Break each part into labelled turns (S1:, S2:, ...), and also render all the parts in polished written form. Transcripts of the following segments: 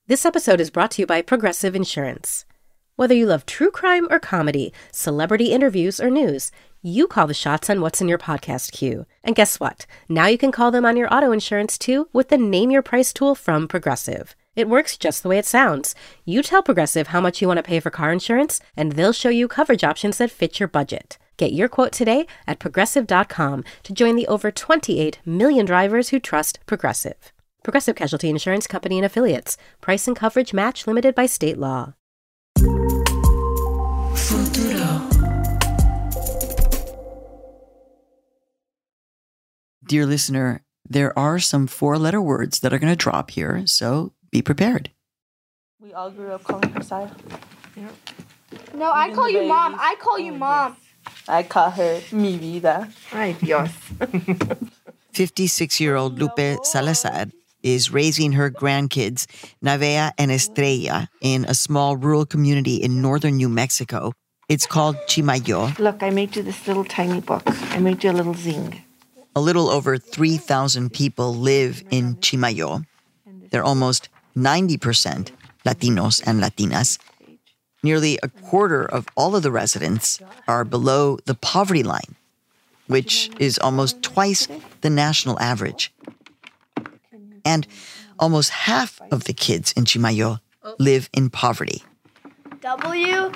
S1: This episode is brought to you by Progressive Insurance. Whether you love true crime or comedy, celebrity interviews or news, you call the shots on what's in your podcast queue. And guess what? Now you can call them on your auto insurance too with the Name Your Price tool from Progressive. It works just the way it sounds. You tell Progressive how much you want to pay for car insurance, and they'll show you coverage options that fit your budget. Get your quote today at Progressive.com to join the over 28 million drivers who trust Progressive. Progressive Casualty Insurance Company and Affiliates. Price and coverage match limited by state law.
S2: Dear listener, there are some four-letter words that are going to drop here, so be prepared.
S3: We all grew up calling her Saya.
S4: Yep. No, I call you mom. I call you mom.
S3: I call her mi vida.
S4: Ay, Dios.
S2: 56-year-old Lupe Salazar is raising her grandkids, Navea and Estrella, in a small rural community in northern New Mexico. It's called Chimayo.
S5: Look, I made you this little tiny book. I made you a little zing.
S2: A little over 3,000 people live in Chimayo. They're almost 90% Latinos and Latinas. Nearly a quarter of all of the residents are below the poverty line, which is almost twice the national average. And almost half of the kids in Chimayo live in poverty.
S4: WOLF.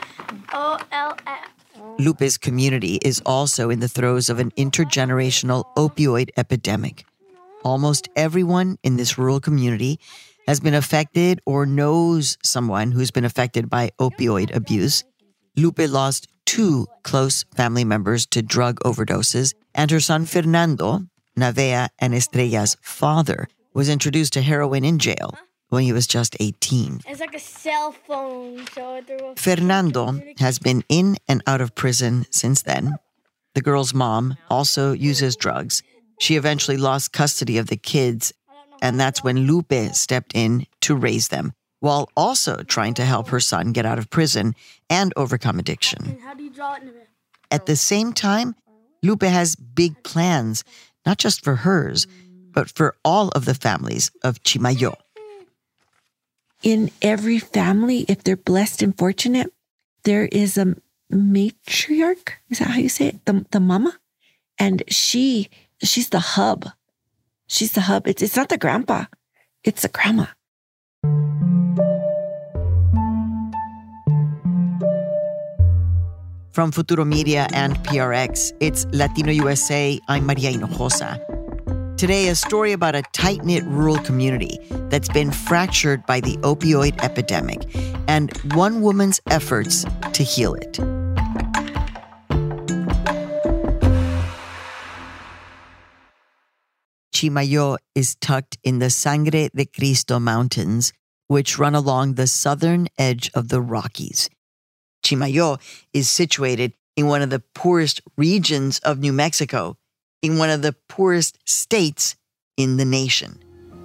S2: Lupe's community is also in the throes of an intergenerational opioid epidemic. Almost everyone in this rural community has been affected or knows someone who's been affected by opioid abuse. Lupe lost 2 close family members to drug overdoses, and her son Fernando, Navea and Estrella's father, was introduced to heroin in jail when he was just 18.
S4: It's like a cell phone.
S2: Fernando has been in and out of prison since then. The girl's mom also uses drugs. She eventually lost custody of the kids, and that's when Lupe stepped in to raise them, while also trying to help her son get out of prison and overcome addiction. At the same time, Lupe has big plans, not just for hers, but for all of the families of Chimayo.
S5: In every family, if they're blessed and fortunate, there is a matriarch. Is that how you say it? The mama? And she's the hub. She's the hub. It's not the grandpa. It's the grandma.
S2: From Futuro Media and PRX, it's Latino USA. I'm Maria Hinojosa. Today, a story about a tight-knit rural community that's been fractured by the opioid epidemic and one woman's efforts to heal it. Chimayo is tucked in the Sangre de Cristo Mountains, which run along the southern edge of the Rockies. Chimayo is situated in one of the poorest regions of New Mexico, in one of the poorest states in the nation.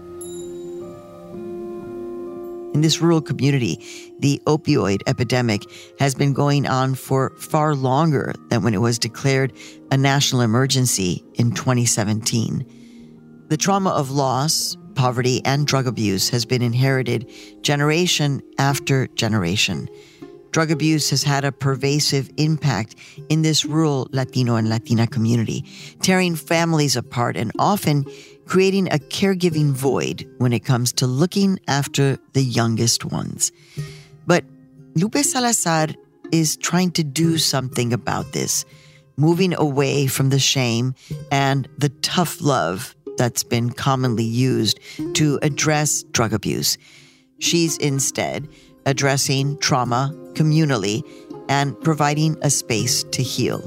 S2: In this rural community, the opioid epidemic has been going on for far longer than when it was declared a national emergency in 2017. The trauma of loss, poverty, and drug abuse has been inherited generation after generation. Drug abuse has had a pervasive impact in this rural Latino and Latina community, tearing families apart and often creating a caregiving void when it comes to looking after the youngest ones. But Lupe Salazar is trying to do something about this, moving away from the shame and the tough love that's been commonly used to address drug abuse. She's instead addressing trauma communally and providing a space to heal.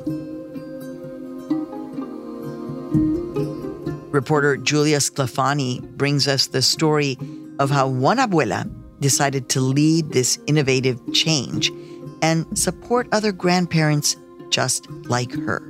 S2: Reporter Julia Sclafani brings us the story of how one abuela decided to lead this innovative change and support other grandparents just like her.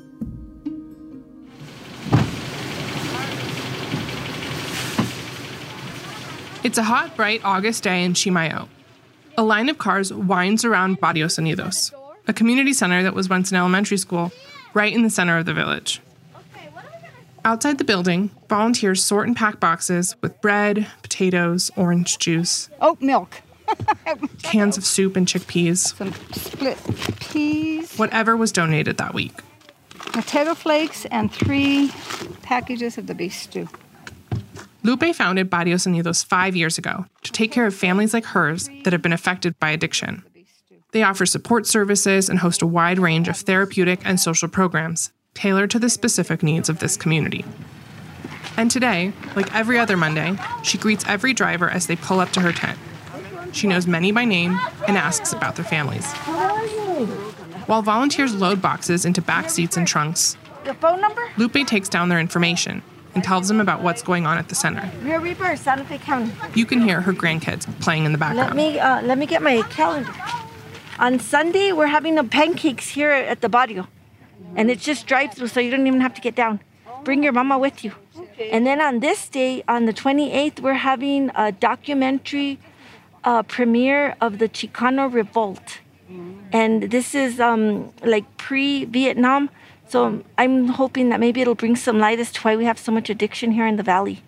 S6: It's a hot, bright August day in Chimayo. A line of cars winds around Barrios Unidos, a community center that was once an elementary school, right in the center of the village. Outside the building, volunteers sort and pack boxes with bread, potatoes, orange juice,
S7: oat milk,
S6: cans of soup and chickpeas,
S7: some split peas,
S6: whatever was donated that week.
S7: Potato flakes, and 3 packages of the beef stew.
S6: Lupe founded Barrios Unidos 5 years ago to take care of families like hers that have been affected by addiction. They offer support services and host a wide range of therapeutic and social programs tailored to the specific needs of this community. And today, like every other Monday, she greets every driver as they pull up to her tent. She knows many by name and asks about their families. While volunteers load boxes into back seats and trunks,
S7: The phone number?
S6: Lupe takes down their information and tells them about what's going on at the center.
S7: Rio Reaper, Santa Fe County.
S6: You can hear her grandkids playing in the background.
S7: Let me get my calendar. On Sunday, we're having the pancakes here at the barrio. And it's just drive-through, so you don't even have to get down. Bring your mama with you. And then on this day, on the 28th, we're having a documentary premiere of the Chicano Revolt. And this is like pre-Vietnam. So I'm hoping that maybe it'll bring some light as to why we have so much addiction here in the valley.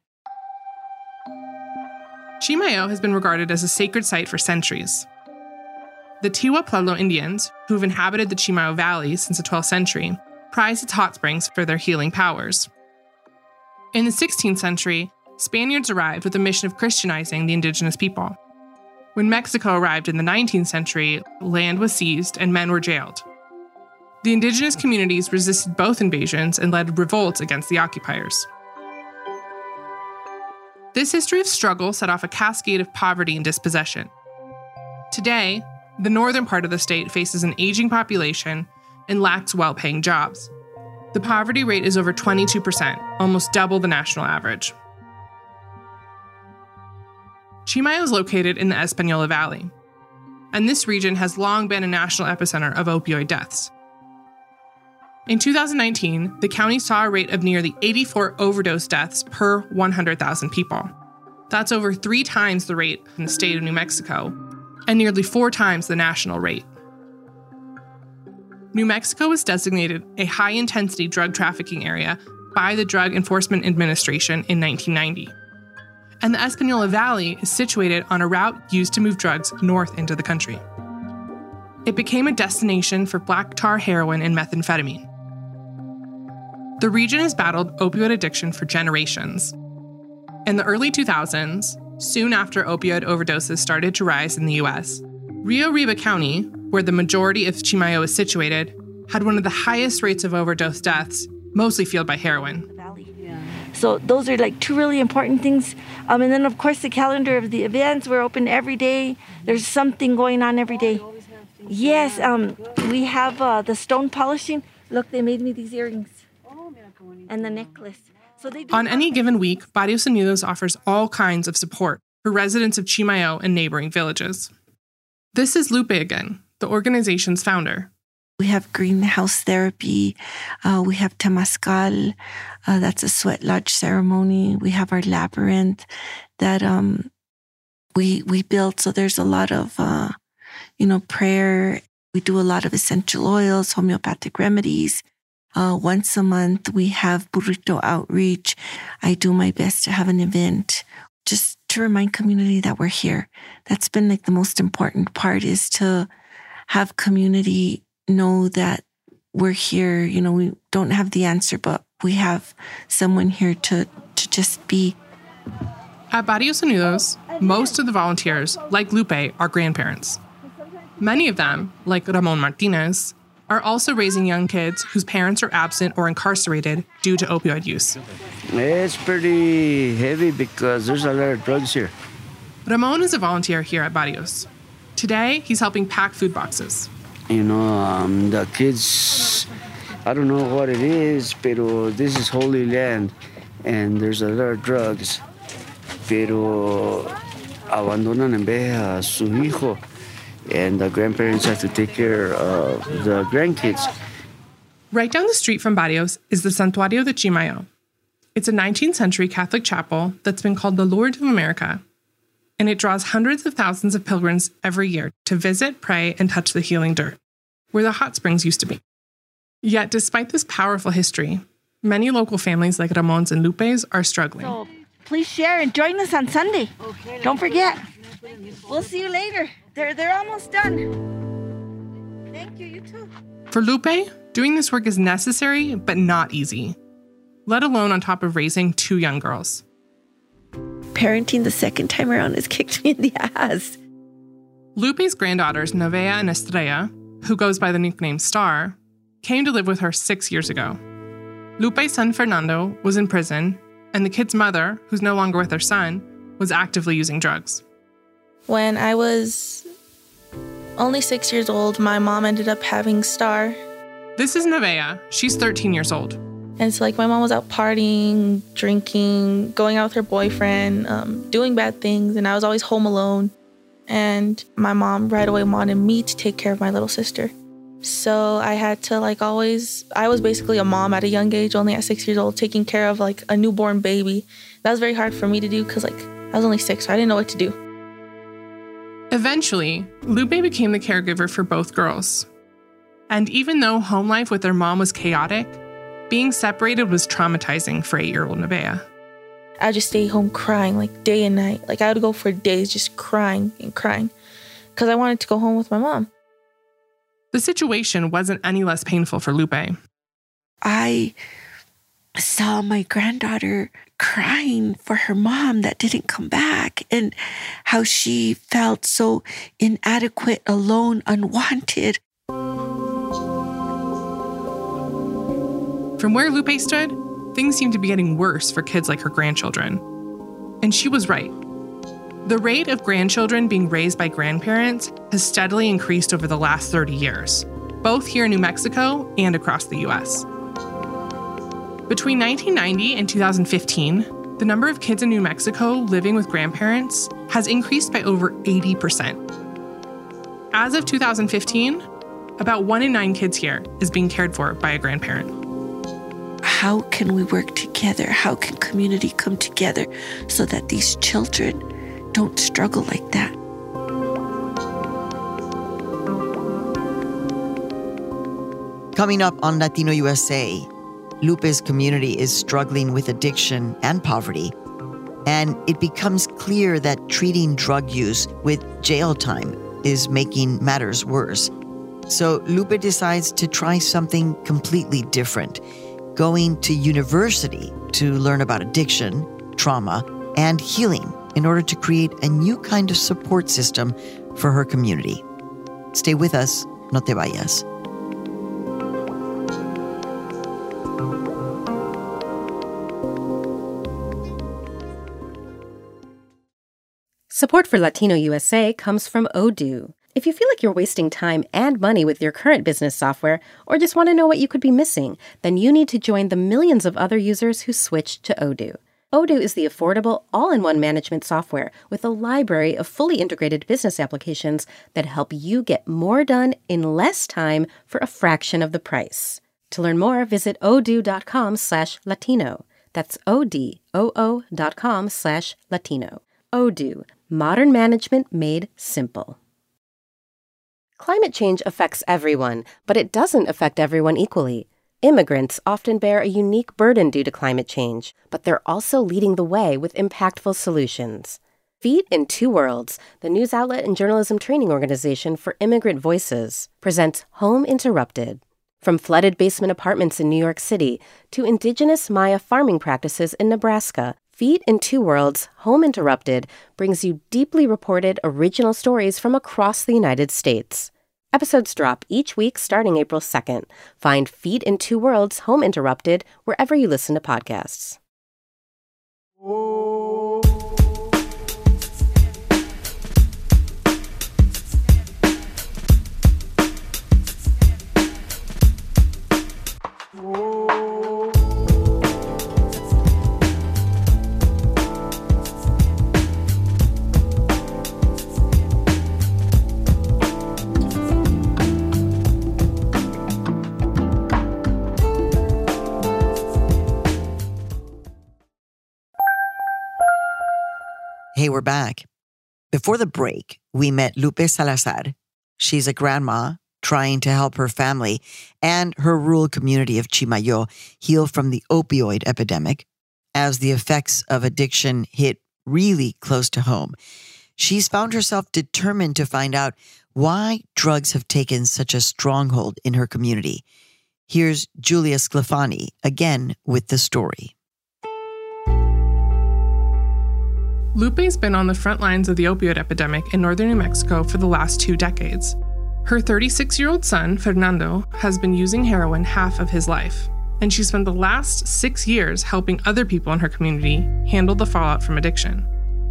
S6: Chimayo has been regarded as a sacred site for centuries. The Tiwa Pueblo Indians, who've inhabited the Chimayo Valley since the 12th century, prize its hot springs for their healing powers. In the 16th century, Spaniards arrived with the mission of Christianizing the indigenous people. When Mexico arrived in the 19th century, land was seized and men were jailed. The indigenous communities resisted both invasions and led revolts against the occupiers. This history of struggle set off a cascade of poverty and dispossession. Today, the northern part of the state faces an aging population and lacks well-paying jobs. The poverty rate is over 22%, almost double the national average. Chimayo is located in the Española Valley, and this region has long been a national epicenter of opioid deaths. In 2019, the county saw a rate of nearly 84 overdose deaths per 100,000 people. That's over 3 times the rate in the state of New Mexico, and nearly 4 times the national rate. New Mexico was designated a high-intensity drug trafficking area by the Drug Enforcement Administration in 1990. And the Española Valley is situated on a route used to move drugs north into the country. It became a destination for black tar heroin and methamphetamine. The region has battled opioid addiction for generations. In the early 2000s, soon after opioid overdoses started to rise in the U.S., Rio Riba County, where the majority of Chimayo is situated, had one of the highest rates of overdose deaths, mostly fueled by heroin.
S7: So those are like 2 really important things. And then, of course, the calendar of the events. We're open every day. There's something going on every day. Yes, we have the stone polishing. Look, they made me these earrings. And the necklace. So they
S6: On any given week, Barrios Unidos offers all kinds of support for residents of Chimayo and neighboring villages. This is Lupe again, the organization's founder.
S5: We have greenhouse therapy. We have Temazcal. That's a sweat lodge ceremony. We have our labyrinth that we built. So there's a lot of, prayer. We do a lot of essential oils, homeopathic remedies. Once a month, we have burrito outreach. I do my best to have an event just to remind community that we're here. That's been like the most important part, is to have community know that we're here. We don't have the answer, but we have someone here to just be.
S6: At Barrios Unidos, most of the volunteers, like Lupe, are grandparents. Many of them, like Ramon Martinez, are also raising young kids whose parents are absent or incarcerated due to opioid use.
S8: It's pretty heavy because there's a lot of drugs here.
S6: Ramon is a volunteer here at Barrios. Today, he's helping pack food boxes.
S8: The kids, I don't know what it is, pero this is Holy Land, and there's a lot of drugs. Pero abandonan en vez a su hijo, and the grandparents have to take care of the grandkids.
S6: Right down the street from Barrios is the Santuario de Chimayo. It's a 19th century Catholic chapel that's been called the Lourdes of America, and it draws hundreds of thousands of pilgrims every year to visit, pray, and touch the healing dirt, where the hot springs used to be. Yet, despite this powerful history, Many local families like Ramon's and Lupe's are struggling.
S7: So please share and join us on Sunday. Don't forget. We'll see you later. They're almost done. Thank you, you too.
S6: For Lupe, doing this work is necessary, but not easy, let alone on top of raising 2 young girls.
S5: Parenting the second time around has kicked me in the ass.
S6: Lupe's granddaughters, Nevaeh and Estrella, who goes by the nickname Star, came to live with her 6 years ago. Lupe's son, Fernando, was in prison, and the kid's mother, who's no longer with her son, was actively using drugs.
S9: When I was only 6 years old, my mom ended up having Star.
S6: This is Nevaeh. She's 13 years old.
S9: And so, my mom was out partying, drinking, going out with her boyfriend, doing bad things, and I was always home alone. And my mom right away wanted me to take care of my little sister. So I had to I was basically a mom at a young age, only at 6 years old, taking care of a newborn baby. That was very hard for me to do because I was only 6, so I didn't know what to do.
S6: Eventually, Lupe became the caregiver for both girls. And even though home life with their mom was chaotic, being separated was traumatizing for 8-year-old Nevaeh.
S9: I just stay home crying day and night. I would go for days just crying and crying because I wanted to go home with my mom.
S6: The situation wasn't any less painful for Lupe.
S5: I saw my granddaughter crying for her mom that didn't come back and how she felt so inadequate, alone, unwanted.
S6: From where Lupe stood, things seemed to be getting worse for kids like her grandchildren. And she was right. The rate of grandchildren being raised by grandparents has steadily increased over the last 30 years, both here in New Mexico and across the U.S. Between 1990 and 2015, the number of kids in New Mexico living with grandparents has increased by over 80%. As of 2015, about 1 in 9 kids here is being cared for by a grandparent.
S5: How can we work together? How can community come together so that these children don't struggle like that?
S2: Coming up on Latino USA, Lupe's community is struggling with addiction and poverty, and it becomes clear that treating drug use with jail time is making matters worse. So Lupe decides to try something completely different, going to university to learn about addiction, trauma, and healing in order to create a new kind of support system for her community. Stay with us, no te vayas.
S1: Support for Latino USA comes from Odoo. If you feel like you're wasting time and money with your current business software, or just want to know what you could be missing, then you need to join the millions of other users who switched to Odoo. Odoo is the affordable, all-in-one management software with a library of fully integrated business applications that help you get more done in less time for a fraction of the price. To learn more, visit odoo.com/Latino. That's odoo.com/Latino. Odoo, modern management made simple. Climate change affects everyone, but it doesn't affect everyone equally. Immigrants often bear a unique burden due to climate change, but they're also leading the way with impactful solutions. Feet in Two Worlds, the news outlet and journalism training organization for immigrant voices, presents Home Interrupted. From flooded basement apartments in New York City to indigenous Maya farming practices in Nebraska, Feet in Two Worlds, Home Interrupted brings you deeply reported original stories from across the United States. Episodes drop each week starting April 2nd. Find Feet in Two Worlds, Home Interrupted wherever you listen to podcasts.
S2: Hey, we're back. Before the break, we met Lupe Salazar. She's a grandma trying to help her family and her rural community of Chimayo heal from the opioid epidemic, as the effects of addiction hit really close to home, she's found herself determined to find out why drugs have taken such a stronghold in her community. Here's Julia Sclafani again with the story.
S6: Lupe's been on the front lines of the opioid epidemic in northern New Mexico for the last 2 decades. Her 36-year-old son, Fernando, has been using heroin half of his life, and she spent the last 6 years helping other people in her community handle the fallout from addiction.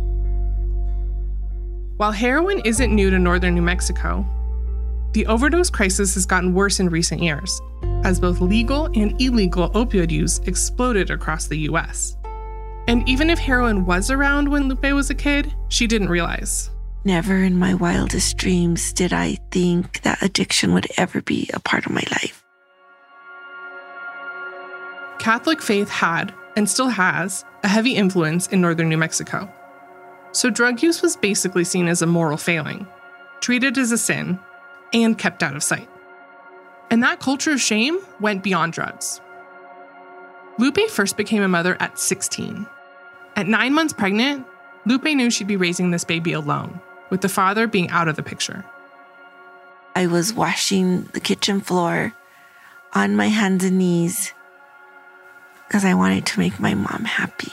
S6: While heroin isn't new to northern New Mexico, the overdose crisis has gotten worse in recent years, as both legal and illegal opioid use exploded across the U.S. And even if heroin was around when Lupe was a kid, she didn't realize.
S5: Never in my wildest dreams did I think that addiction would ever be a part of my life.
S6: Catholic faith had, and still has, a heavy influence in northern New Mexico. So drug use was basically seen as a moral failing, treated as a sin, and kept out of sight. And that culture of shame went beyond drugs. Lupe first became a mother at 16. At 9 months pregnant, Lupe knew she'd be raising this baby alone, with the father being out of the picture.
S5: I was washing the kitchen floor on my hands and knees because I wanted to make my mom happy.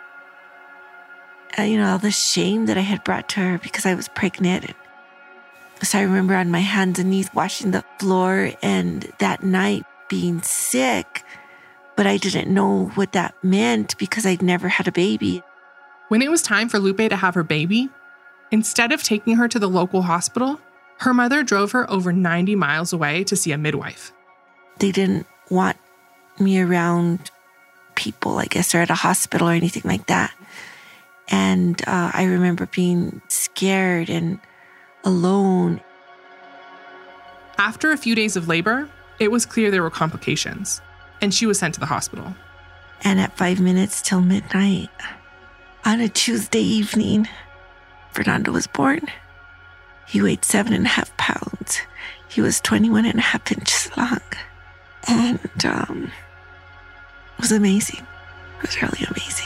S5: All the shame that I had brought to her because I was pregnant. So I remember on my hands and knees washing the floor, and that night being sick, but I didn't know what that meant because I'd never had a baby.
S6: When it was time for Lupe to have her baby, instead of taking her to the local hospital, her mother drove her over 90 miles away to see a midwife.
S5: They didn't want me around people, I guess, or at a hospital or anything like that. And I remember being scared and alone.
S6: After a few days of labor, it was clear there were complications, and she was sent to the hospital.
S5: And at 5 minutes till midnight, on a Tuesday evening, Fernando was born. He weighed 7.5 pounds. He was 21.5 inches long. And it was amazing. It was really amazing.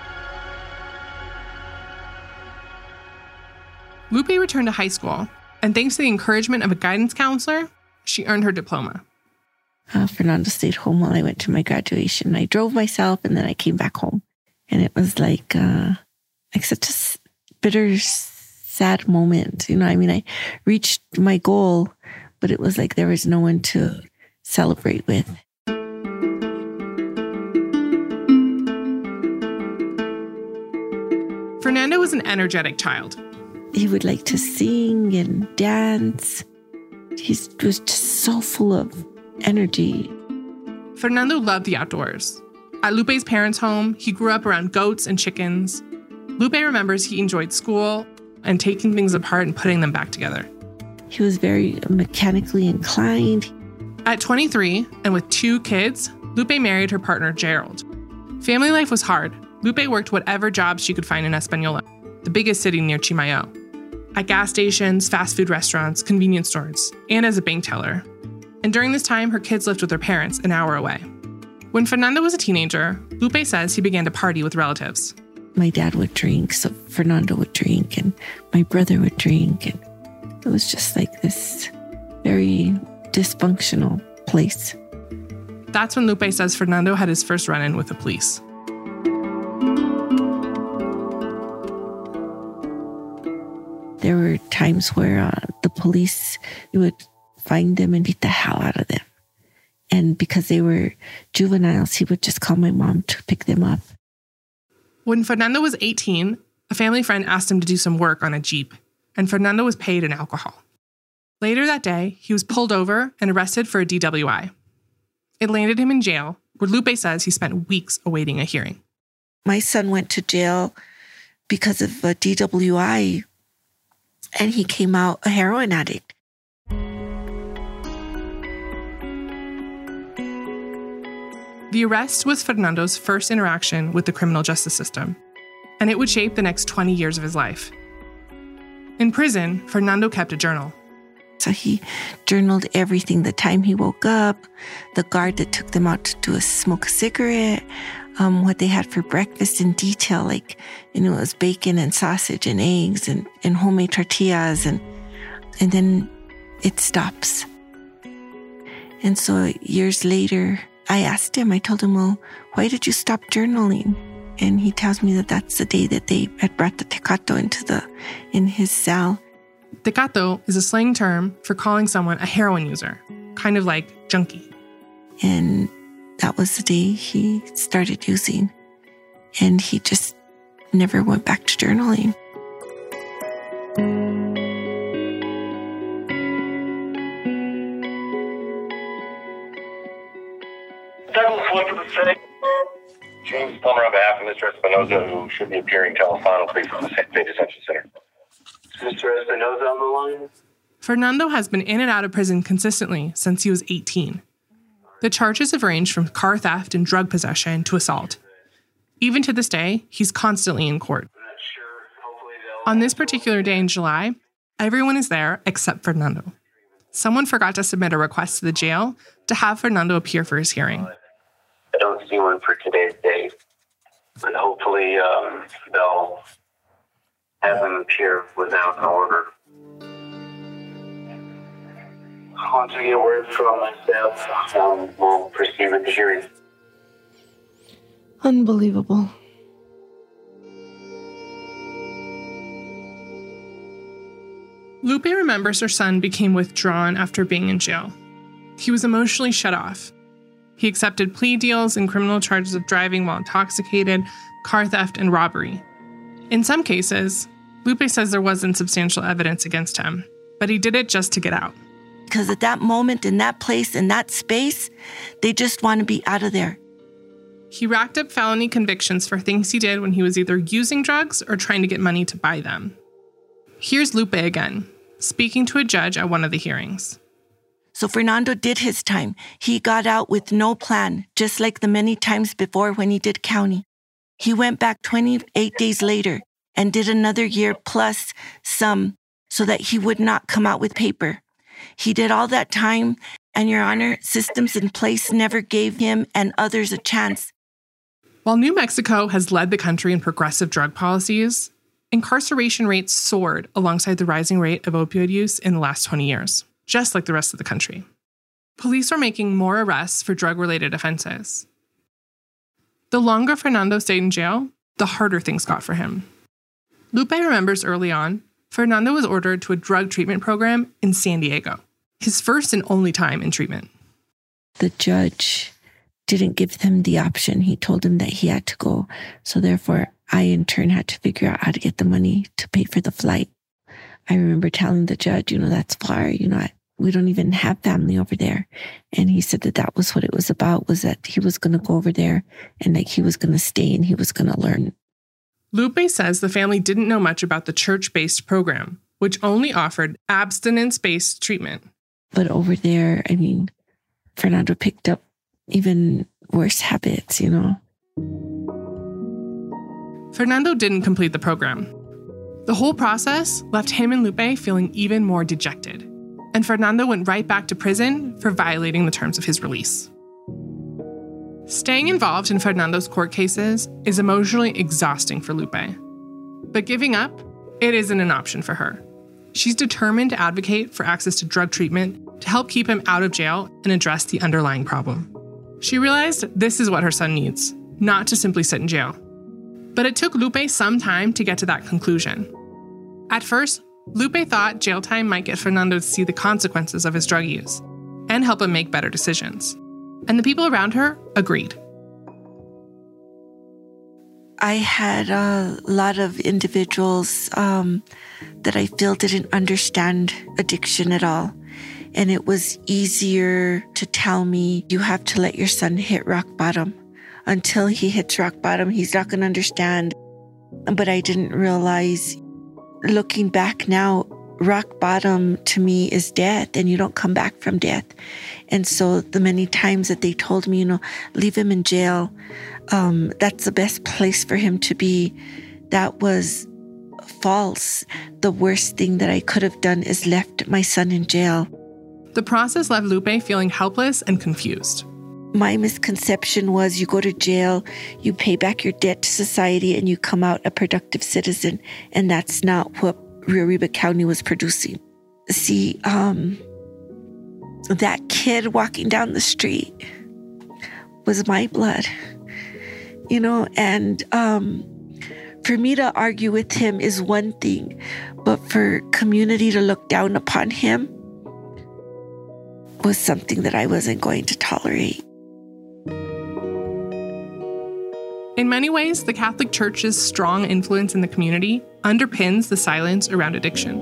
S6: Lupe returned to high school, and thanks to the encouragement of a guidance counselor, she earned her diploma.
S5: Fernando stayed home while I went to my graduation. I drove myself, and then I came back home. And it was like such a bitter, sad moment. I reached my goal, but it was like there was no one to celebrate with.
S6: Fernando was an energetic child.
S5: He would like to sing and dance. He was just so full of energy.
S6: Fernando loved the outdoors. At Lupe's parents' home, he grew up around goats and chickens. Lupe remembers he enjoyed school and taking things apart and putting them back together.
S5: He was very mechanically inclined.
S6: At 23, and with 2 kids, Lupe married her partner, Gerald. Family life was hard. Lupe worked whatever jobs she could find in Española, the biggest city near Chimayo. At gas stations, fast food restaurants, convenience stores, and as a bank teller. And during this time, her kids lived with their parents an hour away. When Fernando was a teenager, Lupe says he began to party with relatives.
S5: My dad would drink, so Fernando would drink, and my brother would drink. And it was just like this very dysfunctional place.
S6: That's when Lupe says Fernando had his first run-in with the police.
S5: There were times where the police would find them and beat the hell out of them. And because they were juveniles, he would just call my mom to pick them up.
S6: When Fernando was 18, a family friend asked him to do some work on a Jeep, and Fernando was paid in alcohol. Later that day, he was pulled over and arrested for a DWI. It landed him in jail, where Lupe says he spent weeks awaiting a hearing.
S5: My son went to jail because of a DWI, and he came out a heroin addict.
S6: The arrest was Fernando's first interaction with the criminal justice system, and it would shape the next 20 years of his life. In prison, Fernando kept a journal.
S5: So he journaled everything, the time he woke up, the guard that took them out to smoke a cigarette, what they had for breakfast in detail, like, it was bacon and sausage and eggs and homemade tortillas. And then it stops. And so years later, I asked him, I told him, well, why did you stop journaling? And he tells me that that's the day that they had brought the tecato in his cell.
S6: Tecato is a slang term for calling someone a heroin user, kind of like junkie.
S5: And that was the day he started using. And he just never went back to journaling.
S10: James Plummer on behalf of Mr. Espinoza, who should be appearing telephonically from the Santa Fe Detention Center. Is Mr. Espinoza on the line?
S6: Fernando has been in and out of prison consistently since he was 18. The charges have ranged from car theft and drug possession to assault. Even to this day, he's constantly in court. On this particular day in July, everyone is there except Fernando. Someone forgot to submit a request to the jail to have Fernando appear for his hearing.
S10: I don't see one for today's date, but hopefully they'll have him appear without an order. Once we get word from myself, we'll proceed with the hearing.
S7: Unbelievable.
S6: Lupe remembers her son became withdrawn after being in jail. He was emotionally shut off. He accepted plea deals and criminal charges of driving while intoxicated, car theft, and robbery. In some cases, Lupe says there wasn't substantial evidence against him, but he did it just to get out.
S5: Because at that moment, in that place, in that space, they just want to be out of there.
S6: He racked up felony convictions for things he did when he was either using drugs or trying to get money to buy them. Here's Lupe again, speaking to a judge at one of the hearings.
S5: So Fernando did his time. He got out with no plan, just like the many times before when he did county. He went back 28 days later and did another year plus some so that he would not come out with paper. He did all that time, and Your Honor, systems in place never gave him and others a chance.
S6: While New Mexico has led the country in progressive drug policies, incarceration rates soared alongside the rising rate of opioid use in the last 20 years, just like the rest of the country. Police are making more arrests for drug-related offenses. The longer Fernando stayed in jail, the harder things got for him. Lupe remembers early on, Fernando was ordered to a drug treatment program in San Diego, his first and only time in treatment.
S5: The judge didn't give him the option. He told him that he had to go. So therefore, I in turn had to figure out how to get the money to pay for the flight. I remember telling the judge, that's far, we don't even have family over there. And he said that was what it was about, was that he was going to go over there and he was going to stay and he was going to learn.
S6: Lupe says the family didn't know much about the church-based program, which only offered abstinence-based treatment.
S5: But over there, Fernando picked up even worse habits,
S6: Fernando didn't complete the program. The whole process left him and Lupe feeling even more dejected, and Fernando went right back to prison for violating the terms of his release. Staying involved in Fernando's court cases is emotionally exhausting for Lupe. But giving up, it isn't an option for her. She's determined to advocate for access to drug treatment to help keep him out of jail and address the underlying problem. She realized this is what her son needs, not to simply sit in jail. But it took Lupe some time to get to that conclusion. At first, Lupe thought jail time might get Fernando to see the consequences of his drug use and help him make better decisions. And the people around her agreed.
S5: I had a lot of individuals that I feel didn't understand addiction at all. And it was easier to tell me, you have to let your son hit rock bottom. Until he hits rock bottom, he's not going to understand. But I didn't realize, looking back now, rock bottom to me is death, and you don't come back from death. And so the many times that they told me, leave him in jail, that's the best place for him to be. That was false. The worst thing that I could have done is left my son in jail.
S6: The process left Lupe feeling helpless and confused.
S5: My misconception was you go to jail, you pay back your debt to society, and you come out a productive citizen. And that's not what Rio Arriba County was producing. See, that kid walking down the street was my blood, and for me to argue with him is one thing, but for community to look down upon him was something that I wasn't going to tolerate.
S6: In many ways, the Catholic Church's strong influence in the community underpins the silence around addiction.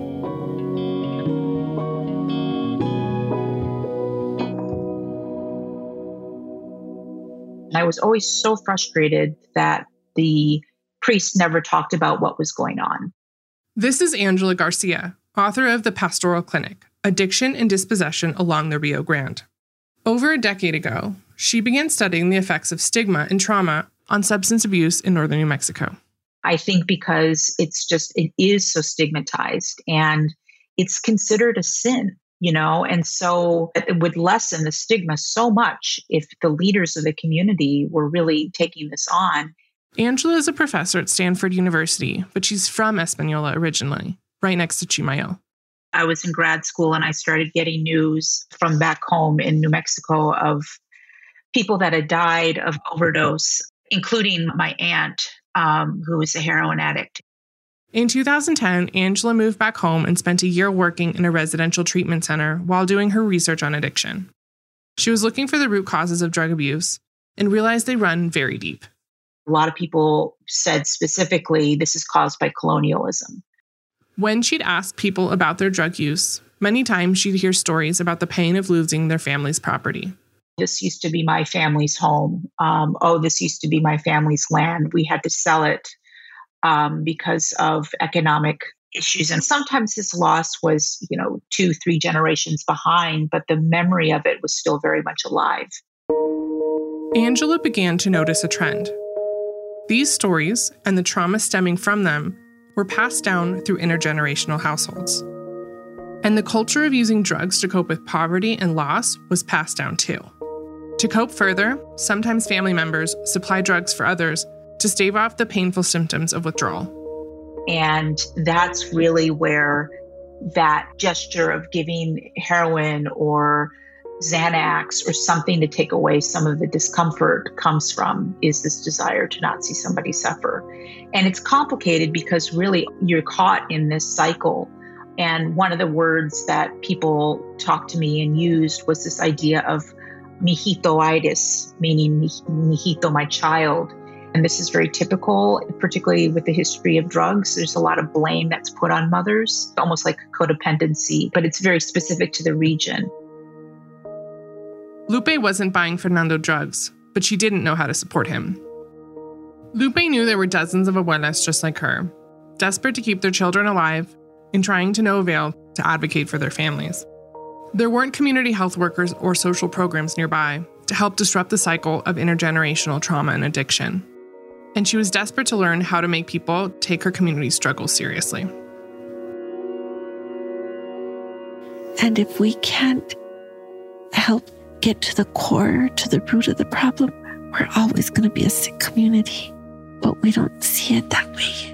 S11: I was always so frustrated that the priest never talked about what was going on.
S6: This is Angela Garcia, author of The Pastoral Clinic, Addiction and Dispossession Along the Rio Grande. Over a decade ago, she began studying the effects of stigma and trauma on substance abuse in northern New Mexico.
S11: I think because it is so stigmatized and it's considered a sin, and so it would lessen the stigma so much if the leaders of the community were really taking this on.
S6: Angela is a professor at Stanford University, but she's from Espanola originally, right next to Chimayo.
S11: I was in grad school and I started getting news from back home in New Mexico of people that had died of overdose, including my aunt, who was a heroin addict.
S6: In 2010, Angela moved back home and spent a year working in a residential treatment center while doing her research on addiction. She was looking for the root causes of drug abuse and realized they run very deep.
S11: A lot of people said specifically this is caused by colonialism.
S6: When she'd ask people about their drug use, many times she'd hear stories about the pain of losing their family's property.
S11: This used to be my family's home. This used to be my family's land. We had to sell it because of economic issues. And sometimes this loss was, 2-3 generations behind, but the memory of it was still very much alive.
S6: Angela began to notice a trend. These stories and the trauma stemming from them were passed down through intergenerational households. And the culture of using drugs to cope with poverty and loss was passed down too. To cope further, sometimes family members supply drugs for others to stave off the painful symptoms of withdrawal.
S11: And that's really where that gesture of giving heroin or Xanax or something to take away some of the discomfort comes from, is this desire to not see somebody suffer. And it's complicated because really you're caught in this cycle. And one of the words that people talked to me and used was this idea of mijitoitis, meaning mijito, my child. And this is very typical, particularly with the history of drugs. There's a lot of blame that's put on mothers, almost like codependency, but it's very specific to the region.
S6: Lupe wasn't buying Fernando drugs, but she didn't know how to support him. Lupe knew there were dozens of abuelas just like her, desperate to keep their children alive and trying to no avail to advocate for their families. There weren't community health workers or social programs nearby to help disrupt the cycle of intergenerational trauma and addiction. And she was desperate to learn how to make people take her community's struggles seriously.
S5: And if we can't help get to the core, to the root of the problem, we're always going to be a sick community. But we don't see it that way.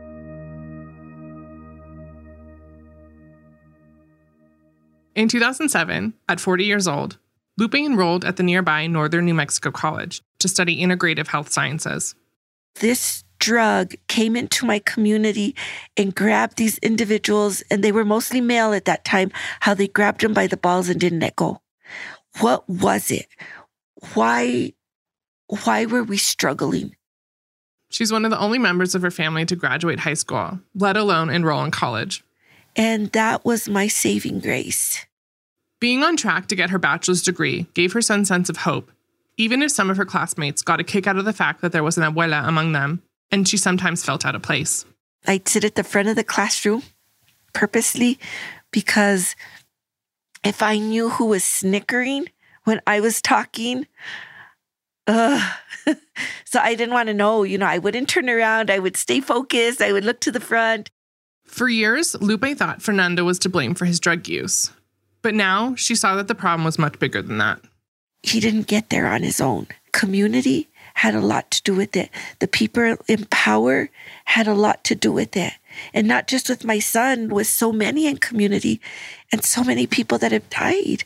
S6: In 2007, at 40 years old, Lupe enrolled at the nearby Northern New Mexico College to study integrative health sciences.
S5: This drug came into my community and grabbed these individuals, and they were mostly male at that time, how they grabbed them by the balls and didn't let go. What was it? Why were we struggling?
S6: She's one of the only members of her family to graduate high school, let alone enroll in college.
S5: And that was my saving grace.
S6: Being on track to get her bachelor's degree gave her some sense of hope, even if some of her classmates got a kick out of the fact that there was an abuela among them, and she sometimes felt out of place.
S5: I'd sit at the front of the classroom purposely because if I knew who was snickering when I was talking, So I didn't want to know. I wouldn't turn around. I would stay focused. I would look to the front.
S6: For years, Lupe thought Fernando was to blame for his drug use. But now she saw that the problem was much bigger than that.
S5: He didn't get there on his own. Community had a lot to do with it. The people in power had a lot to do with it. And not just with my son, with so many in community and so many people that have died.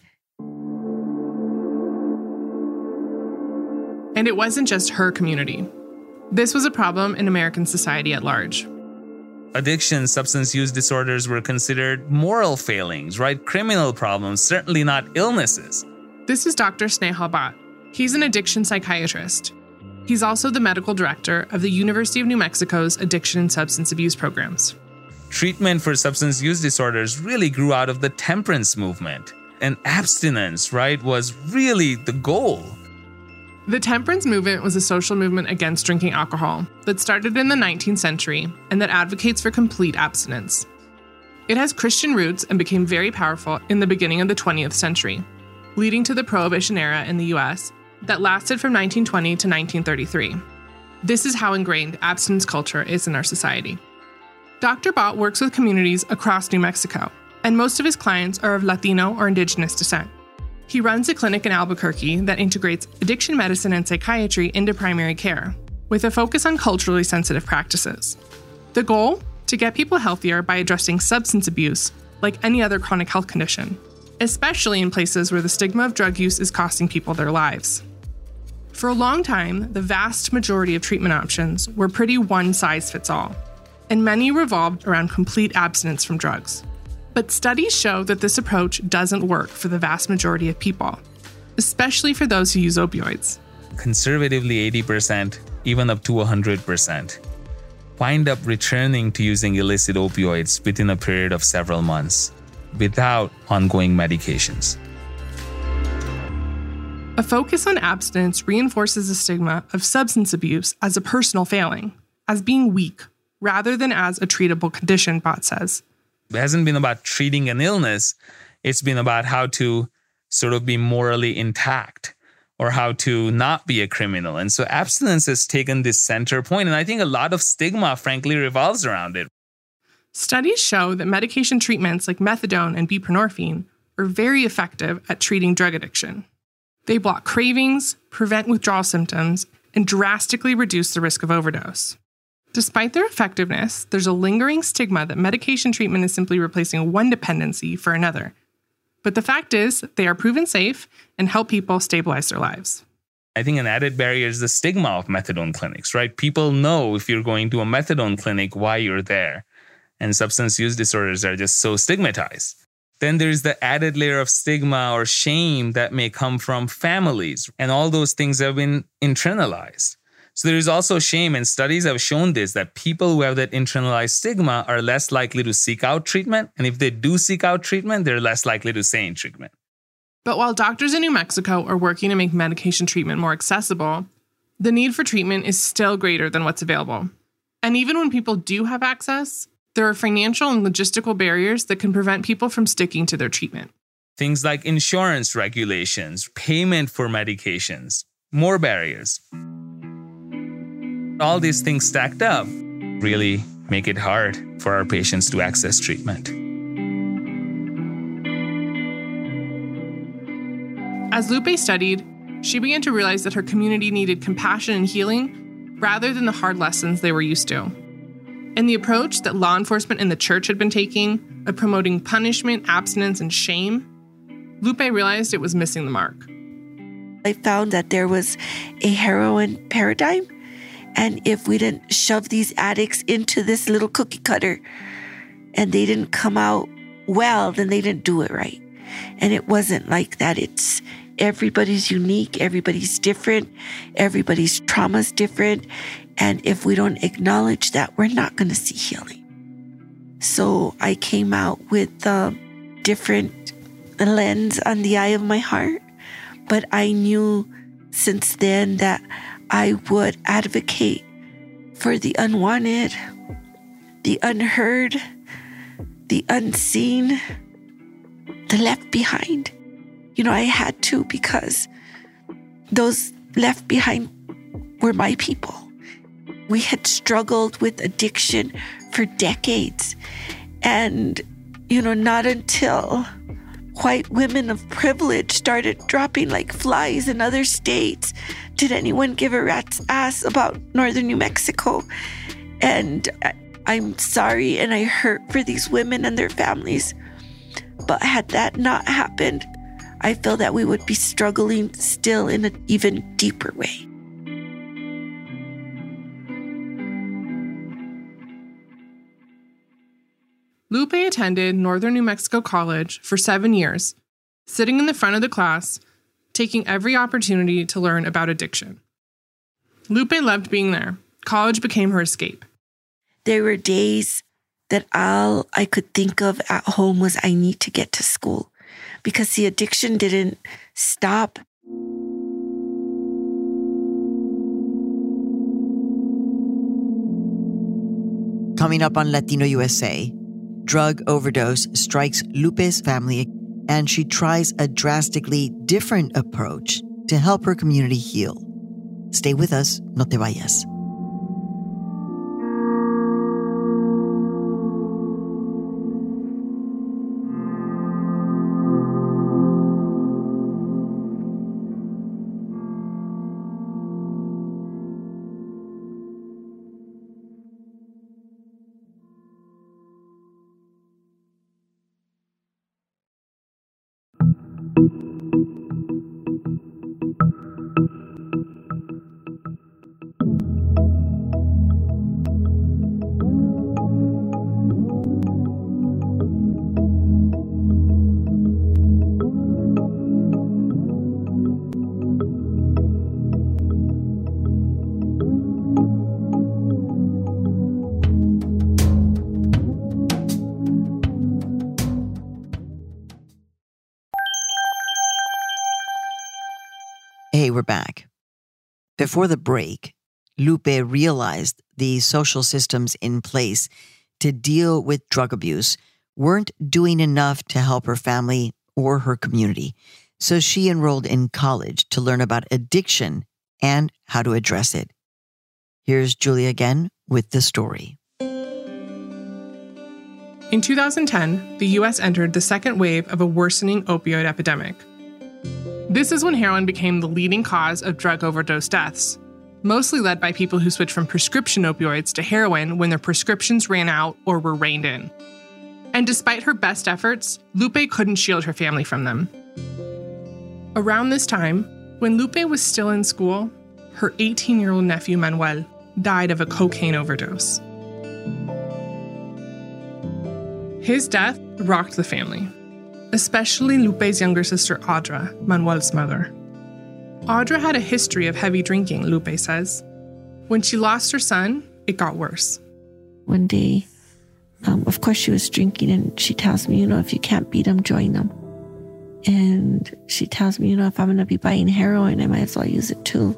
S6: And it wasn't just her community. This was a problem in American society at large.
S12: Addiction, substance use disorders were considered moral failings, right? Criminal problems, certainly not illnesses.
S6: This is Dr. Snehal Bhatt. He's an addiction psychiatrist. He's also the medical director of the University of New Mexico's Addiction and Substance Abuse programs.
S12: Treatment for substance use disorders really grew out of the temperance movement. And abstinence, right, was really the goal.
S6: The temperance movement was a social movement against drinking alcohol that started in the 19th century and that advocates for complete abstinence. It has Christian roots and became very powerful in the beginning of the 20th century, leading to the Prohibition era in the US that lasted from 1920 to 1933. This is how ingrained abstinence culture is in our society. Dr. Bhatt works with communities across New Mexico, and most of his clients are of Latino or Indigenous descent. He runs a clinic in Albuquerque that integrates addiction medicine and psychiatry into primary care, with a focus on culturally sensitive practices. The goal? To get people healthier by addressing substance abuse, like any other chronic health condition, especially in places where the stigma of drug use is costing people their lives. For a long time, the vast majority of treatment options were pretty one-size-fits-all, and many revolved around complete abstinence from drugs. But studies show that this approach doesn't work for the vast majority of people, especially for those who use opioids.
S12: Conservatively 80%, even up to 100%, wind up returning to using illicit opioids within a period of several months without ongoing medications.
S6: A focus on abstinence reinforces the stigma of substance abuse as a personal failing, as being weak, rather than as a treatable condition, Bhatt says.
S12: It hasn't been about treating an illness. It's been about how to sort of be morally intact or how to not be a criminal. And so abstinence has taken this center point. And I think a lot of stigma, frankly, revolves around it.
S6: Studies show that medication treatments like methadone and buprenorphine are very effective at treating drug addiction. They block cravings, prevent withdrawal symptoms, and drastically reduce the risk of overdose. Despite their effectiveness, there's a lingering stigma that medication treatment is simply replacing one dependency for another. But the fact is, they are proven safe and help people stabilize their lives.
S12: I think an added barrier is the stigma of methadone clinics, right? People know if you're going to a methadone clinic, why you're there. And substance use disorders are just so stigmatized. Then there's the added layer of stigma or shame that may come from families. And all those things have been internalized. So there is also shame, and studies have shown this, that people who have that internalized stigma are less likely to seek out treatment. And if they do seek out treatment, they're less likely to stay in treatment.
S6: But while doctors in New Mexico are working to make medication treatment more accessible, the need for treatment is still greater than what's available. And even when people do have access, there are financial and logistical barriers that can prevent people from sticking to their treatment.
S12: Things like insurance regulations, payment for medications, more barriers. All these things stacked up really make it hard for our patients to access treatment.
S6: As Lupe studied, she began to realize that her community needed compassion and healing rather than the hard lessons they were used to. And the approach that law enforcement and the church had been taking of promoting punishment, abstinence, and shame, Lupe realized it was missing the mark.
S5: I found that there was a heroin paradigm. And if we didn't shove these addicts into this little cookie cutter and they didn't come out well, then they didn't do it right. And it wasn't like that. It's everybody's unique, everybody's different, everybody's trauma's different. And if we don't acknowledge that, we're not going to see healing. So I came out with a different lens on the eye of my heart. But I knew since then that I would advocate for the unwanted, the unheard, the unseen, the left behind. I had to, because those left behind were my people. We had struggled with addiction for decades. And, not until white women of privilege started dropping like flies in other states did anyone give a rat's ass about northern New Mexico. And I'm sorry and I hurt for these women and their families. But had that not happened, I feel that we would be struggling still in an even deeper way.
S6: Lupe attended Northern New Mexico College for 7 years, sitting in the front of the class, taking every opportunity to learn about addiction. Lupe loved being there. College became her escape.
S5: There were days that all I could think of at home was I need to get to school because the addiction didn't stop.
S2: Coming up on Latino USA, drug overdose strikes Lupe's family, and she tries a drastically different approach to help her community heal. Stay with us, no te vayas. Hey, we're back. Before the break, Lupe realized the social systems in place to deal with drug abuse weren't doing enough to help her family or her community. So she enrolled in college to learn about addiction and how to address it. Here's Julia again with the story.
S6: In 2010, the U.S. entered the second wave of a worsening opioid epidemic. This is when heroin became the leading cause of drug overdose deaths, mostly led by people who switched from prescription opioids to heroin when their prescriptions ran out or were reined in. And despite her best efforts, Lupe couldn't shield her family from them. Around this time, when Lupe was still in school, her 18-year-old nephew Manuel died of a cocaine overdose. His death rocked the family, especially Lupe's younger sister Audra, Manuel's mother. Audra had a history of heavy drinking, Lupe says. When she lost her son, it got worse.
S5: One day, of course she was drinking, and she tells me, if you can't beat them, join them. And she tells me, if I'm going to be buying heroin, I might as well use it too.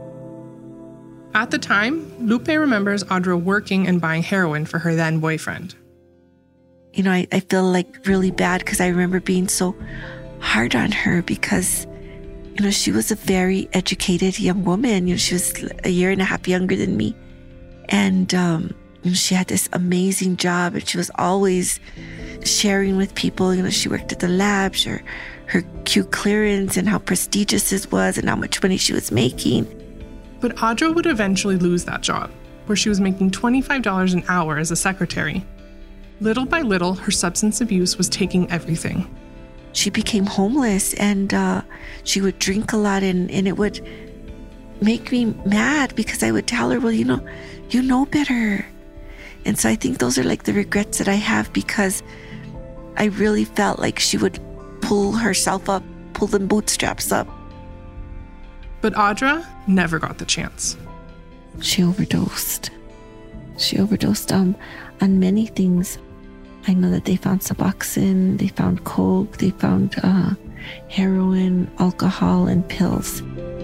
S6: At the time, Lupe remembers Audra working and buying heroin for her then boyfriend.
S5: I feel like really bad because I remember being so hard on her because, she was a very educated young woman. She was a year and a half younger than me. And, she had this amazing job and she was always sharing with people. She worked at the lab, her Q clearance and how prestigious this was and how much money she was making.
S6: But Audra would eventually lose that job, where she was making $25 an hour as a secretary. Little by little, her substance abuse was taking everything.
S5: She became homeless and she would drink a lot and it would make me mad because I would tell her, well, you know better. And so I think those are like the regrets that I have because I really felt like she would pull herself up, pull them bootstraps up.
S6: But Audra never got the chance.
S5: She overdosed. She overdosed on many things. I know that they found Suboxone, they found coke, they found heroin, alcohol, and pills.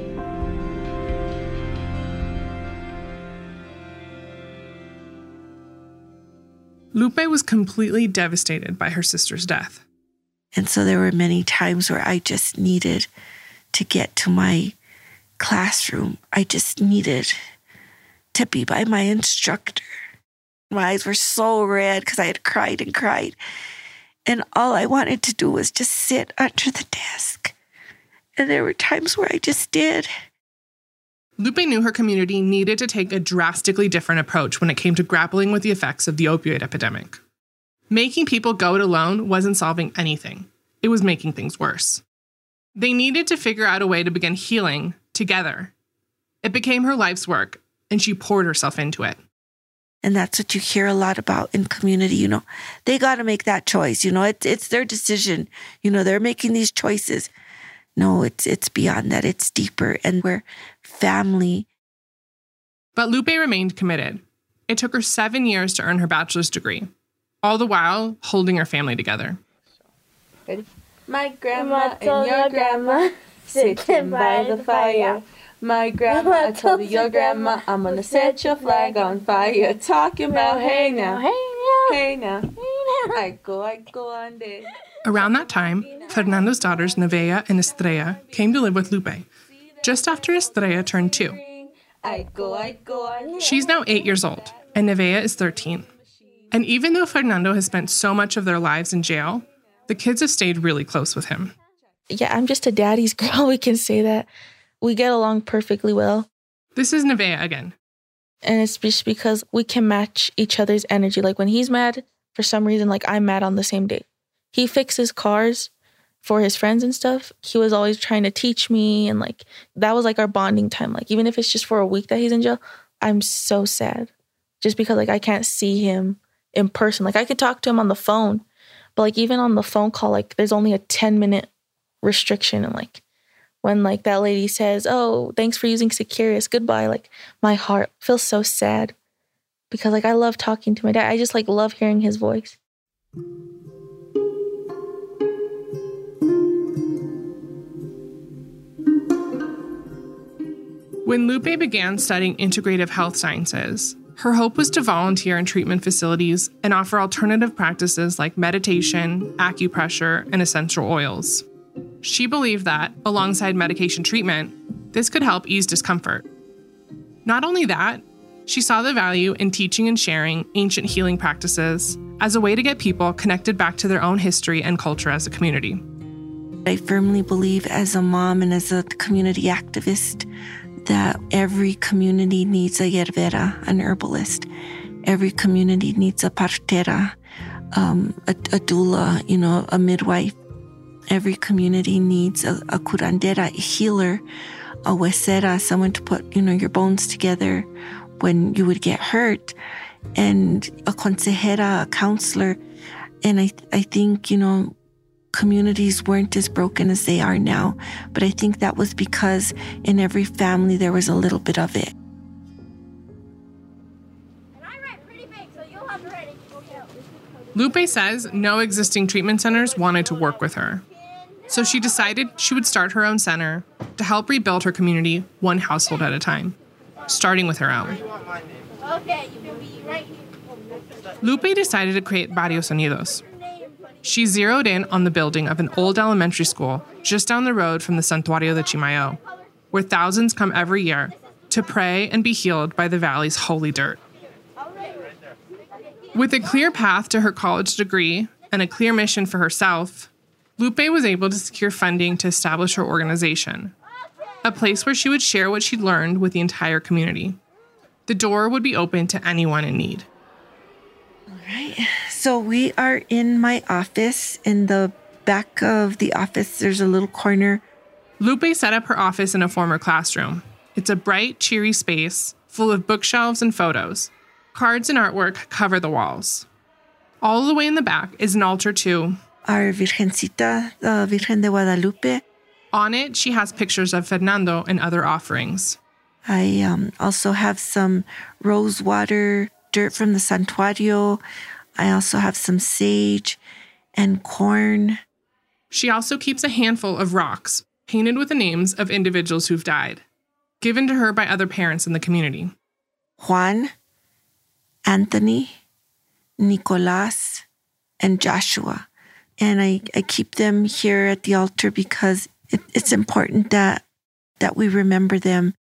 S6: Lupe was completely devastated by her sister's death.
S5: And so there were many times where I just needed to get to my classroom, I just needed to be by my instructor. My eyes were so red because I had cried and cried. And all I wanted to do was just sit under the desk. And there were times where I just did.
S6: Lupe knew her community needed to take a drastically different approach when it came to grappling with the effects of the opioid epidemic. Making people go it alone wasn't solving anything. It was making things worse. They needed to figure out a way to begin healing together. It became her life's work, and she poured herself into it.
S5: And that's what you hear a lot about in community, They got to make that choice, It's their decision. They're making these choices. No, it's beyond that. It's deeper, and we're family.
S6: But Lupe remained committed. It took her 7 years to earn her bachelor's degree, all the while holding her family together.
S3: Ready? My grandma and your grandma sitting by the fire. My grandma told your grandma, I'm gonna set your flag on fire. Talking about hey now, hey now, hey now, hey now. I go on there.
S6: Around that time, Fernando's daughters Nevaeh and Estrella came to live with Lupe, just after Estrella turned 2. She's now 8 years old, and Nevaeh is 13. And even though Fernando has spent so much of their lives in jail, the kids have stayed really close with him.
S9: Yeah, I'm just a daddy's girl, we can say that. We get along perfectly well.
S6: This is Nevaeh again.
S9: And it's just because we can match each other's energy. Like when he's mad, for some reason, I'm mad on the same day. He fixes cars for his friends and stuff. He was always trying to teach me, and that was our bonding time. Even if it's just for a week that he's in jail, I'm so sad. Just because I can't see him in person. I could talk to him on the phone, but even on the phone call, there's only a 10-minute restriction. And when that lady says, "Oh, thanks for using Securious, goodbye," my heart feels so sad because I love talking to my dad. I just love hearing his voice.
S6: When Lupe began studying integrative health sciences, her hope was to volunteer in treatment facilities and offer alternative practices like meditation, acupressure, and essential oils. She believed that, alongside medication treatment, this could help ease discomfort. Not only that, she saw the value in teaching and sharing ancient healing practices as a way to get people connected back to their own history and culture as a community.
S5: I firmly believe, as a mom and as a community activist, that every community needs a yerbera, an herbalist. Every community needs a partera, a doula, a midwife. Every community needs a curandera, a healer, a huesera, someone to put, your bones together when you would get hurt, and a consejera, a counselor. And I think, communities weren't as broken as they are now. But I think that was because in every family there was a little bit of it.
S6: Lupe says no existing treatment centers wanted to work with her. So she decided she would start her own center to help rebuild her community one household at a time, starting with her own.
S4: Okay, you can be right here.
S6: Lupe decided to create Barrios Unidos. She zeroed in on the building of an old elementary school just down the road from the Santuario de Chimayo, where thousands come every year to pray and be healed by the valley's holy dirt. With a clear path to her college degree and a clear mission for herself, Lupe was able to secure funding to establish her organization, a place where she would share what she'd learned with the entire community. The door would be open to anyone in need.
S5: All right. So we are in my office. In the back of the office, there's a little corner.
S6: Lupe set up her office in a former classroom. It's a bright, cheery space full of bookshelves and photos. Cards and artwork cover the walls. All the way in the back is an altar to
S5: our Virgencita, the Virgen de Guadalupe.
S6: On it, she has pictures of Fernando and other offerings.
S5: I also have some rose water, dirt from the Santuario. I also have some sage and corn.
S6: She also keeps a handful of rocks painted with the names of individuals who've died, given to her by other parents in the community.
S5: Juan, Anthony, Nicolas, and Joshua. And I keep them here at the altar because it's important that that we remember them.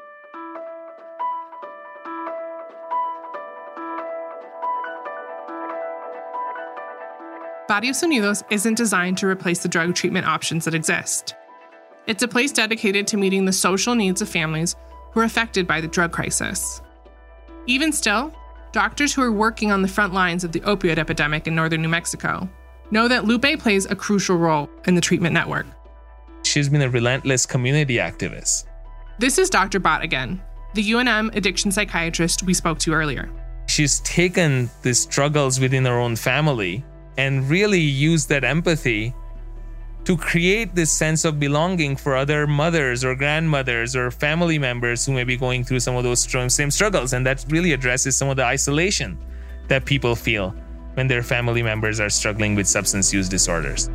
S6: Barrios Unidos isn't designed to replace the drug treatment options that exist. It's a place dedicated to meeting the social needs of families who are affected by the drug crisis. Even still, doctors who are working on the front lines of the opioid epidemic in northern New Mexico know that Lupe plays a crucial role in the treatment network.
S12: She's been a relentless community activist.
S6: This is Dr. Bott again, the UNM addiction psychiatrist we spoke to earlier.
S12: She's taken the struggles within her own family and really used that empathy to create this sense of belonging for other mothers or grandmothers or family members who may be going through some of those same struggles. And that really addresses some of the isolation that people feel when their family members are struggling with substance use disorders.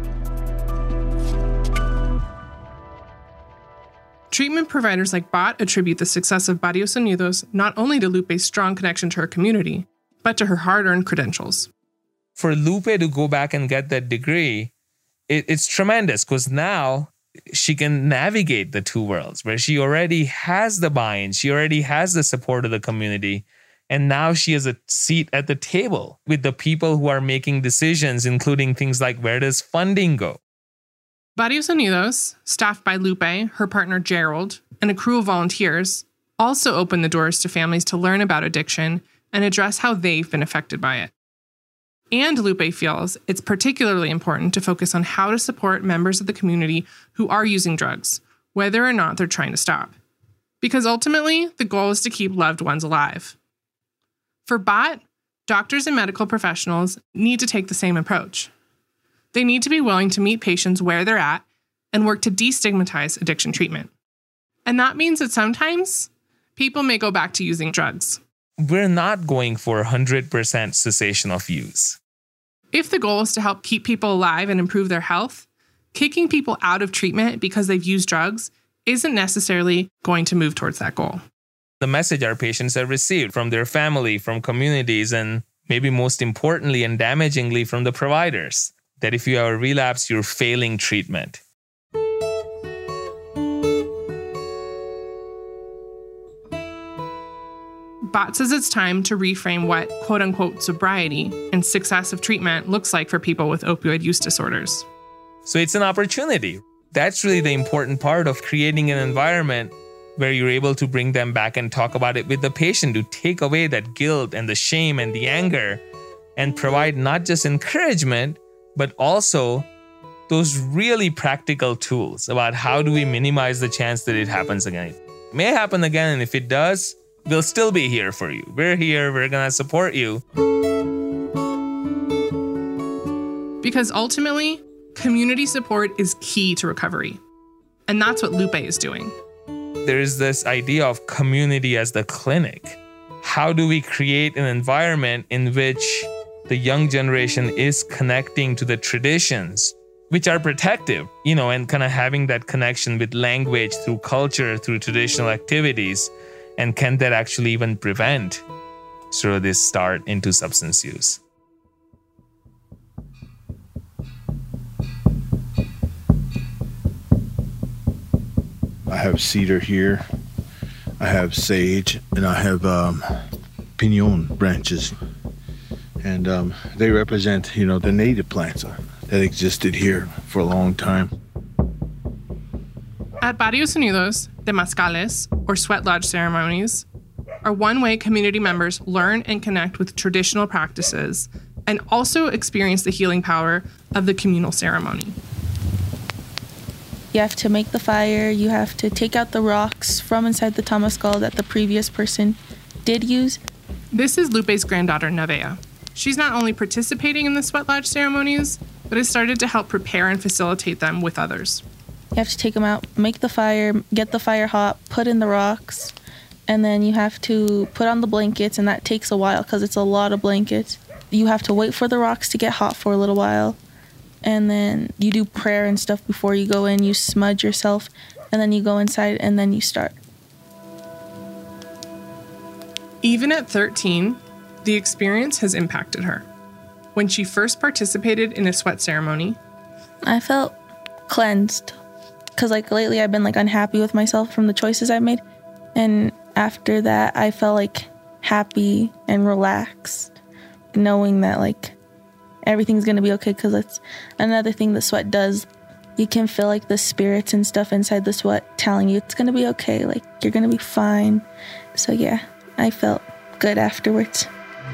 S6: Treatment providers like Bott attribute the success of Barrios Unidos not only to Lupe's strong connection to her community, but to her hard-earned credentials.
S12: For Lupe to go back and get that degree, it's tremendous because now she can navigate the two worlds where she already has the buy-in, she already has the support of the community, and now she has a seat at the table with the people who are making decisions, including things like where does funding go.
S6: Barrios Unidos, staffed by Lupe, her partner Gerald, and a crew of volunteers, also open the doors to families to learn about addiction and address how they've been affected by it. And Lupe feels it's particularly important to focus on how to support members of the community who are using drugs, whether or not they're trying to stop. Because ultimately, the goal is to keep loved ones alive. For Bott, doctors and medical professionals need to take the same approach. They need to be willing to meet patients where they're at and work to destigmatize addiction treatment. And that means that sometimes people may go back to using drugs.
S12: We're not going for 100% cessation of use.
S6: If the goal is to help keep people alive and improve their health, kicking people out of treatment because they've used drugs isn't necessarily going to move towards that goal.
S12: The message our patients have received from their family, from communities, and maybe most importantly and damagingly from the providers, that if you have a relapse, you're failing treatment.
S6: Bott says it's time to reframe what quote-unquote sobriety and success of treatment looks like for people with opioid use disorders.
S12: So it's an opportunity. That's really the important part of creating an environment where you're able to bring them back and talk about it with the patient, to take away that guilt and the shame and the anger and provide not just encouragement, but also those really practical tools about how do we minimize the chance that it happens again. It may happen again, and if it does, we'll still be here for you. We're here, we're gonna support you.
S6: Because ultimately, community support is key to recovery. And that's what Lupe is doing.
S12: There's this idea of community as the clinic. How do we create an environment in which the young generation is connecting to the traditions, which are protective, and kind of having that connection with language, through culture, through traditional activities, and can that actually even prevent sort of this start into substance use?
S13: I have cedar here, I have sage, and I have pinon branches. And they represent, the native plants that existed here for a long time.
S6: At Barrios Unidos, the Temazcales, or sweat lodge ceremonies, are one way community members learn and connect with traditional practices and also experience the healing power of the communal ceremony.
S9: You have to make the fire, you have to take out the rocks from inside the temazcal that the previous person did use.
S6: This is Lupe's granddaughter, Nevaeh. She's not only participating in the sweat lodge ceremonies, but has started to help prepare and facilitate them with others.
S9: You have to take them out, make the fire, get the fire hot, put in the rocks, and then you have to put on the blankets, and that takes a while because it's a lot of blankets. You have to wait for the rocks to get hot for a little while, and then you do prayer and stuff before you go in. You smudge yourself, and then you go inside, and then you start.
S6: Even at 13, the experience has impacted her. When she first participated in a sweat ceremony,
S9: I felt cleansed. Because like lately I've been like unhappy with myself from the choices I've made. And after that, I felt like happy and relaxed, knowing that like everything's going to be okay. Because that's another thing that sweat does. You can feel like the spirits and stuff inside the sweat telling you it's going to be okay. Like you're going to be fine. So yeah, I felt good afterwards.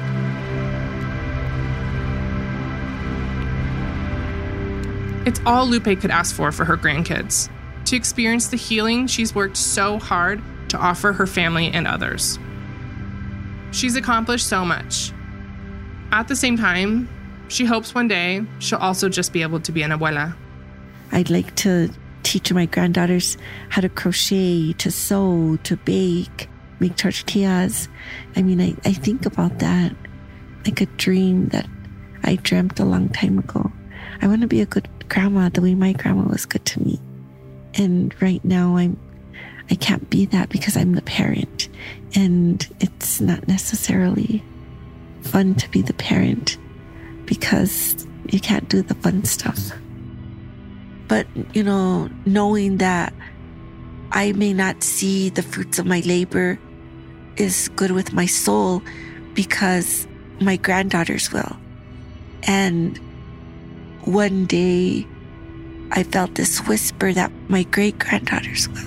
S6: It's all Lupe could ask for her grandkids, to experience the healing she's worked so hard to offer her family and others. She's accomplished so much. At the same time, she hopes one day she'll also just be able to be an abuela.
S5: I'd like to teach my granddaughters how to crochet, to sew, to bake, make tortillas. I mean, I think about that like a dream that I dreamt a long time ago. I want to be a good grandma the way my grandma was good to me. And right now I can't be that because I'm the parent. And it's not necessarily fun to be the parent because you can't do the fun stuff. But, you know, knowing that I may not see the fruits of my labor is good with my soul because my granddaughters will. And one day I felt this whisper that my great-granddaughters will.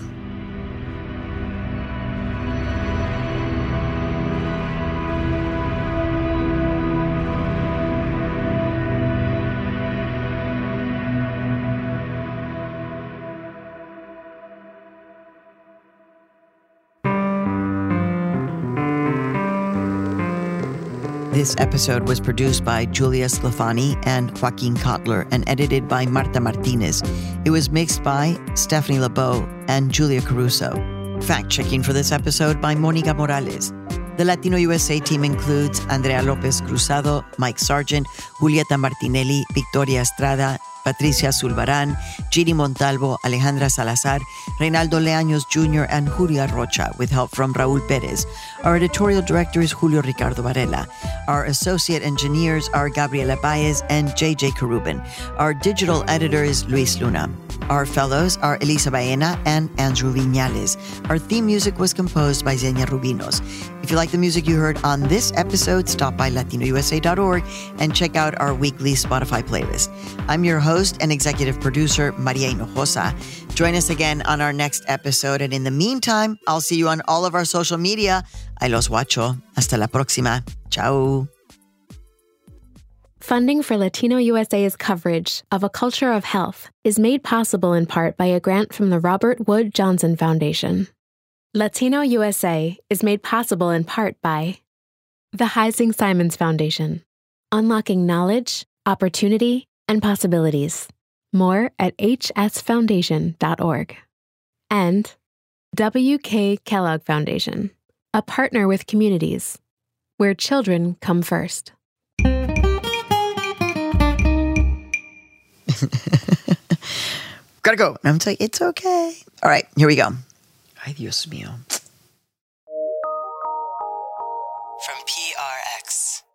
S2: This episode was produced by Julia Sclafani and Joaquin Kotler and edited by Marta Martinez. It was mixed by Stephanie LeBeau and Julia Caruso. Fact-checking for this episode by Monica Morales. The Latino USA team includes Andrea Lopez Cruzado, Mike Sargent, Julieta Martinelli, Victoria Estrada, Patricia Zulbarán, Giri Montalvo, Alejandra Salazar, Reynaldo Leaños Jr., and Julia Rocha, with help from Raúl Pérez. Our editorial director is Julio Ricardo Varela. Our associate engineers are Gabriela Baez and JJ Karubin. Our digital editor is Luis Luna. Our fellows are Elisa Baena and Andrew Viñales. Our theme music was composed by Xenia Rubinos. If you like the music you heard on this episode, stop by latinousa.org and check out our weekly Spotify playlist. I'm your host and executive producer, Maria Hinojosa. Join us again on our next episode. And in the meantime, I'll see you on all of our social media. Ahí los guacho. Hasta la próxima. Ciao.
S14: Funding for Latino USA's coverage of A Culture of Health is made possible in part by a grant from the Robert Wood Johnson Foundation. Latino USA is made possible in part by the Heising Simons Foundation, unlocking knowledge, opportunity, and possibilities. More at hsfoundation.org. And W.K. Kellogg Foundation, a partner with communities, where children come first.
S2: Gotta go. And I'm like, it's okay. All right, here we go. Ay, Dios mío. From PRX.